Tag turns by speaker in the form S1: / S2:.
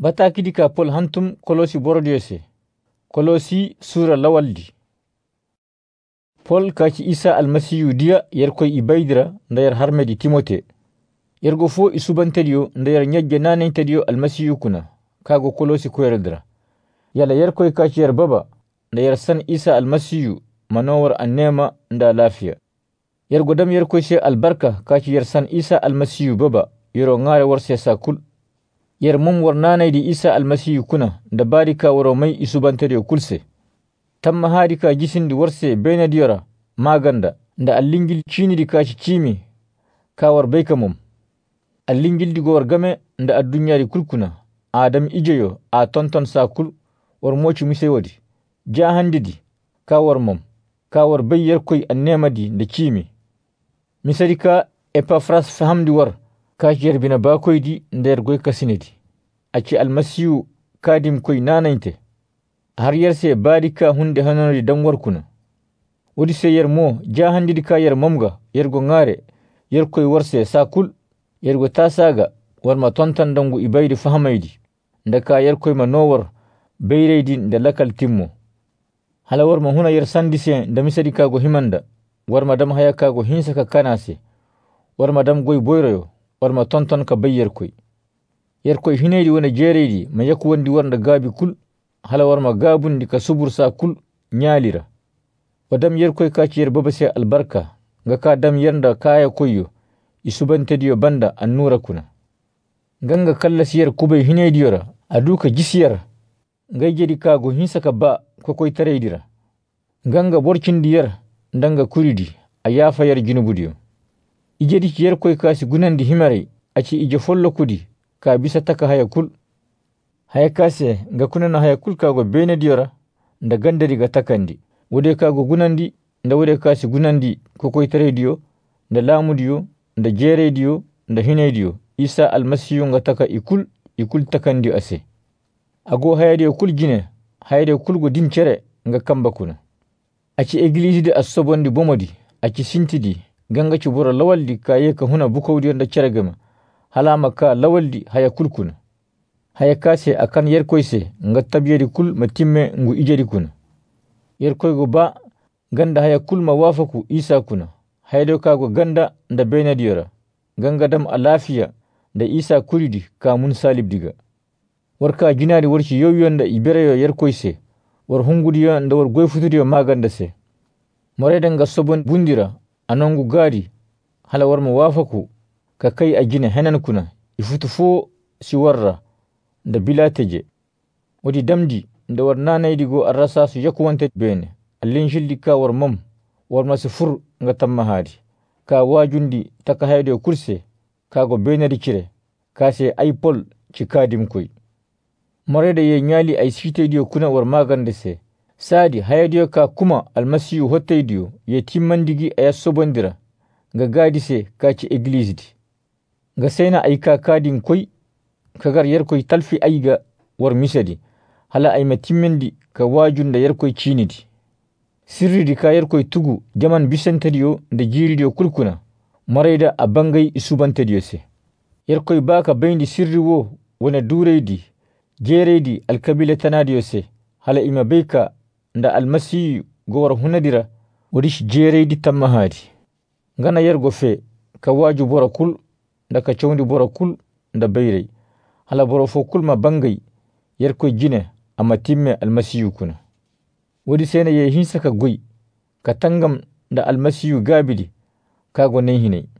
S1: Batakidi ka Pol hantum Kolosi borodiyose. Kolosi sura lawaldi. Pol kaci Isa almasiyu diya yerkoy ibaydira ndayar harmedi Timote. Yergo fo isubantediyo ndayar nyajje nanentediyo almasiyu kuna kago Kolosi koyerdira. Yala yerkoy kaci yer baba ndayar san Isa almasiyu manowar annema nda lafiya. Yergo dam yerkoy se albarka kaci yer san Isa almasiyu baba yero ngare warse sakul. Yer mum war nanaydi Isa almasiyu kuna nda barika waro may isubantediyo kulse. Tamma haadi ka jisindi warse benadiyora maganda nda allingil cinidi kaci cimi kawar beyka mum. Allingil digo war game nda addunyari kulkuna adam ijeyo a tonton sakul war moci misewadi. Jahandidi kawar mum kawar bey yerkoy annemadi nda cimi. Misadika Epafras fahamdi war kaci yerbina bakoydi nda yergoy kasinedi. Aci almasiyu kadim koy nanainte. Har yerse badika hunde hanonodi damwar kuna. Wodi se yer mo jahandidi ka yer momga yergo ngare yerkoy warse sakul yergo tasaga warma tontan dangu ibaydi fahamaydi ndaka yerkoy manowar beyreydi nda lakal timmo. Hala warma huna yer sandise nda misadi kago himanda warma dam haya kago hinsa ka kanase warma dam goy boyroyo warma tonton ka bay yerkoy hineydi wona jereydi ma yaku wandi warnda gabi kul hala warma gabundi ka subur sakul nyalira. Wadam yerkoy kaci yer babase albarka nga ka dam yernda kaya koyo isubantediyo banda annura kuna. Ganga kallas yer kubay hinediyora aduka jisiyar ngay jedi kago hinsa ka ba kokoy tareydira. Ganga borcindi yer ndanga kuridi ayafa yer junubudiyo. Ijedi ci yerkoy kasi gunandi himare aci ije follo kudi ka bisa taka haya kul. Haya kase nga kunana haya kul kago benediyora nda gandari ga takandi. Wode kago gunandi nda wode kasi gunandi kokoy tareydiyyo nda lamudiyyo nda jereydiyo nda hineydiyo Isa almasiyu nga taka ikul takandi ase. Ago hayadiyo kul jine hayadiyo kulgo dincere nga kamba kuna. Aci eglise de asobondi bomodi aci sintidi ganga ci bura lawaldi ka yeka huna bukawdiyo nda ceregama halama ka lawaldi haya kulkuna. Haya kase akan yerkoyse nga tabiyedi kul matimme ngu ijedi kuna. Yerkoygo ba ganda haya kul ma wafaku Isa kuna. Hayado kago ganda nda benadiyora. Ganga dam alafiya nda Isa kuridi kamun salib diga. Warka jinari warci yowiyon nda ibereyo yerkoyse. War hungudiyo nda war goyfutudiyo maganda se. Moreda nga sobon bundira anongu gadi hala warma wafaku ka kai ajine henan kuna ifutu fo si warra nda bilateje. Wadi damdi nda war nanaydigo arrasa su yakuwante bene. Allin shildi ka war mom war masifur nga tamma hadi. Ka wajundi taka haydo kurse kago benadi cire kase ay Pol ci kadim koy. Moreda ye nyali ay sitediyo kuna war magande se. Sadi hayadiyo ka kuma almasiyu hoteydiyo ye timmandigi aya sobondira nga gadi se ka ci eglise di. Nga sena ay ka kadin koy kagar yerkoy talfi ayga war misadi hala ay matimendi ka wajunda yerkoy cinidi. Sirridi ka yerkoy tugu jaman bisantediyo nda jiridiyo kulkuna marayda a bangay isubantediyo se. Yerkoy baka bayndi sirri wo wona dureydi jereydi alkabila tanadiyo se hala ima beyka nda almasiyu go war hunadira wadish jereydi tamma hadi. Ngana yergo fe ka waju bora kul nda ka chawndi bora kul nda beyrey hala boro fo kul ma bangay yerkoy jine ama timme almasiyu kuna. Wadi sena ye hinsa ka goy ka tangam nda almasiyu gabidi kago nen hinay.